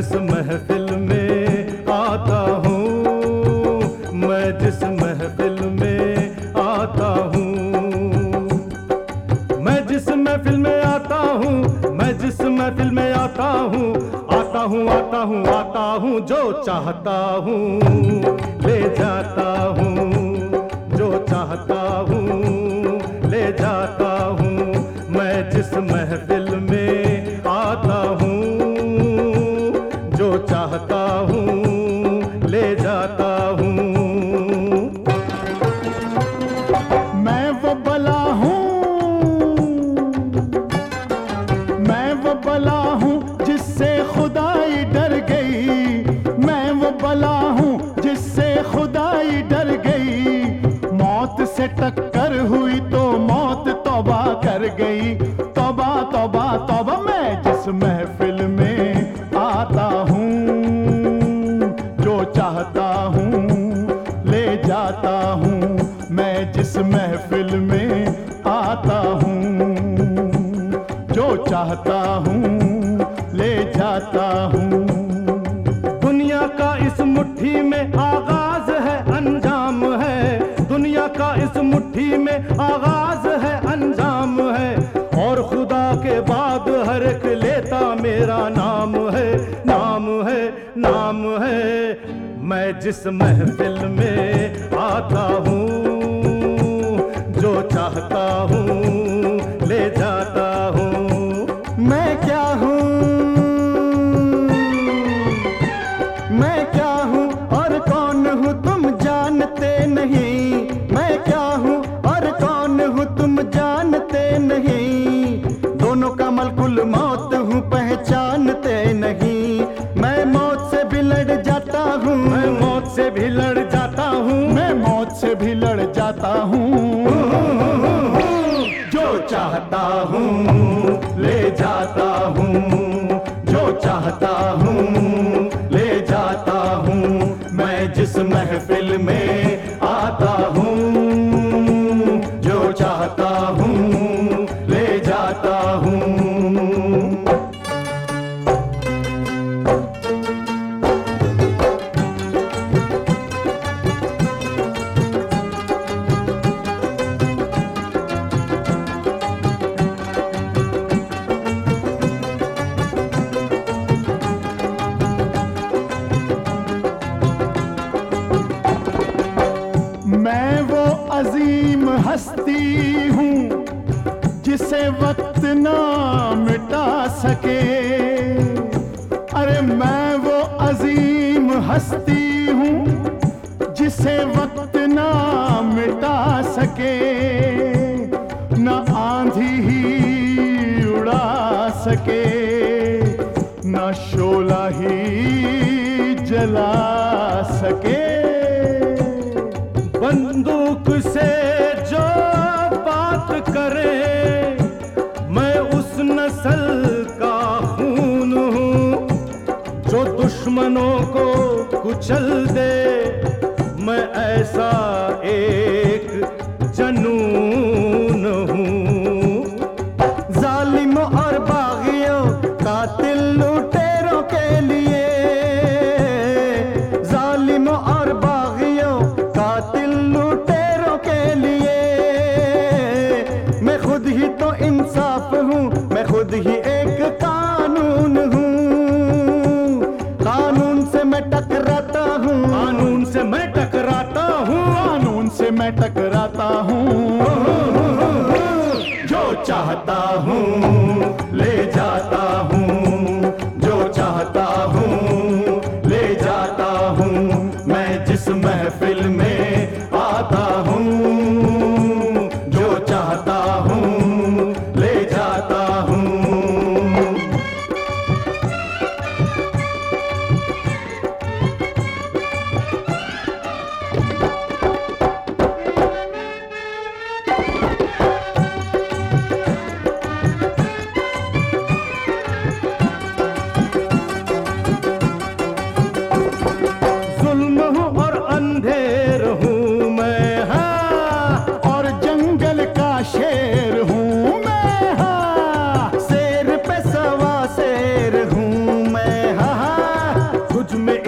जिस महफिल में आता हूँ, मैं जिस महफिल में आता हूँ, मैं जिस महफिल में आता हूँ, मैं जिस महफिल में आता हूँ, आता हूँ आता हूँ आता हूँ, जो चाहता हूँ ले जाता हूँ, जो चाहता हूँ ले जाता हूँ, मैं जिस महफिल में आता हूँ, जो चाहता हूँ ले जाता हूँ। मैं वो बला हूँ, मैं वो बला हूँ जिससे खुदाई डर गई, मैं वो बला हूँ जिससे खुदाई डर गई, मौत से टक्कर हुई तो मौत तौबा कर गई, तौबा तौबा तौबा। मैं जिस महफिल में आता हूँ, जो चाहता हूँ ले जाता हूँ, मैं जिस महफिल में आता हूँ, जो चाहता हूँ ले जाता हूँ। दुनिया का इस मुट्ठी में आगाज है अंजाम है, दुनिया का इस मुट्ठी में आगाज है अंजाम है, और खुदा के बाद हर एक लेता मेरा नाम है, नाम है, नाम है। मैं जिस महफिल में आता हूँ, जो चाहता हूँ ले जाता हूँ। मैं क्या हूँ, मैं क्या हूँ और कौन हूँ तुम जानते नहीं, मैं क्या हूँ और कौन हूँ तुम जानते नहीं, दोनों का मलकुल मौत हूँ पहचानते नहीं, मैं मौत से भी लड़ जाता हूँ, मैं मौत से भी लड़ जाता हूँ, मैं मौत से भी लड़ जाता हूँ, जो चाहता हूँ ले जाता हूँ, जो चाहता हूँ ले जाता हूँ, मैं जिस महफिल में आता हूँ, जो चाहता हूँ ले जाता हूँ। मैं वो अजीम हस्ती हूँ जिसे वक्त ना मिटा सके, अरे मैं वो अजीम हस्ती हूँ जिसे वक्त ना मिटा सके, न आंधी ही उड़ा सके, न शोला ही जला सके। बंदूक से जो बात करे, मैं उस नस्ल का खून हूँ, जो दुश्मनों को कुचल दे, मैं ऐसा एक जनून हूँ। जालिम और बागियों कातिल लुटेरों के लिए, जालिम और बागियों कातिल लुटेरों के लिए, मैं खुद ही तो इंसाफ हूँ, मैं खुद ही एक कानून हूँ, कानून से मैं टकराता हूँ, कानून से मैं टकराता हूँ, कानून से मैं टकराता हूँ।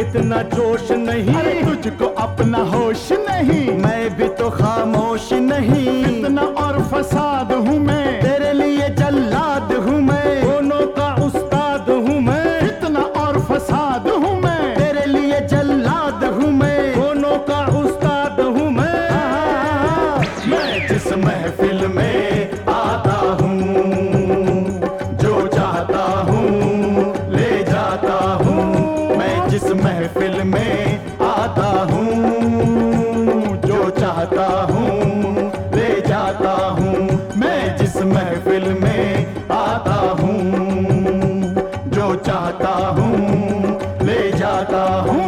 इतना जोश नहीं, अरे तुझको अपना होश नहीं, मैं भी तो खामोश नहीं, फितना और फसाद हूँ मैं, तेरे लिए जल्लाद हूँ मैं, दोनों का उस्ताद हूँ मैं, फितना और फसाद हूँ मैं, तेरे लिए जल्लाद हूँ मैं, दोनों का उस्ताद हूँ मैं। मैं जिस महफिल में आता हूँ, जो चाहता हूँ ले जाता हूँ। मैं जिस महफिल में आता हूँ, जो चाहता हूँ ले जाता हूँ। मैं जिस महफिल में आता हूँ, जो चाहता हूँ ले जाता हूँ।